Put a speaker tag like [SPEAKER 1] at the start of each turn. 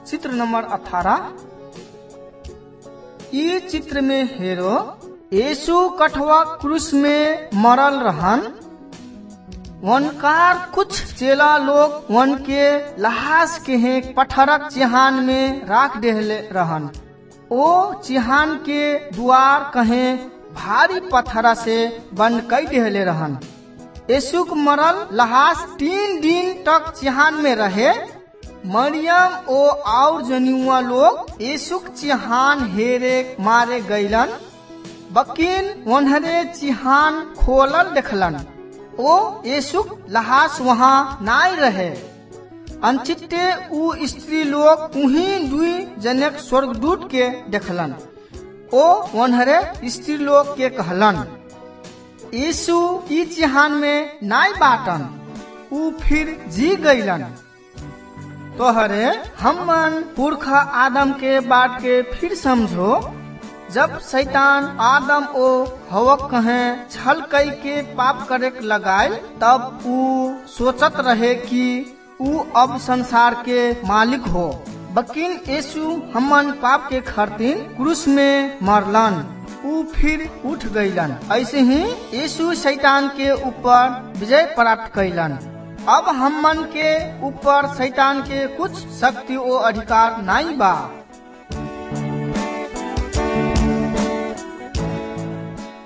[SPEAKER 1] चित्र नंबर 18। ई चित्र में हेरो यीशु कठवा क्रूस में मरल रहन। वनकार कुछ चेला लोग वन के लाश के पत्थरक चिहान में राख देले रहन। ओ चिहान के द्वार कहे भारी पत्थरा से बंद कर देले रहन। यीशु के मरल लाश 3 दिन तक चिहान में रहे। मरियम और जनुआ लोग यीशु के चिहान हेरे मारे गईलन। बकिन उन्हरे चिहान खोलल देखलन। ओ यीशु लाश वहाँ नाई रहे। अनचिते उ स्त्री लोग उही 2 जनक स्वर्गदूत के देखलन। ओ उन्हरे स्त्री लोग के कहलन, यीशु ई चिहान में नाई बाटन। उ फिर जी गईलन। तोहरे हमन पुरखा आदम के बात के फिर समझो। जब शैतान आदम ओ हवा कहे छल कई के पाप करे लगाए, तब उ सोचत रहे कि उ अब संसार के मालिक हो। बकिन यीशु हमन पाप के खातिर क्रूस में मरलन। उ फिर उठ गईलन। ऐसे ही यीशु शैतान के ऊपर विजय प्राप्त कैलन। अब हमन के ऊपर शैतान के कुछ शक्ति और अधिकार नहीं बा।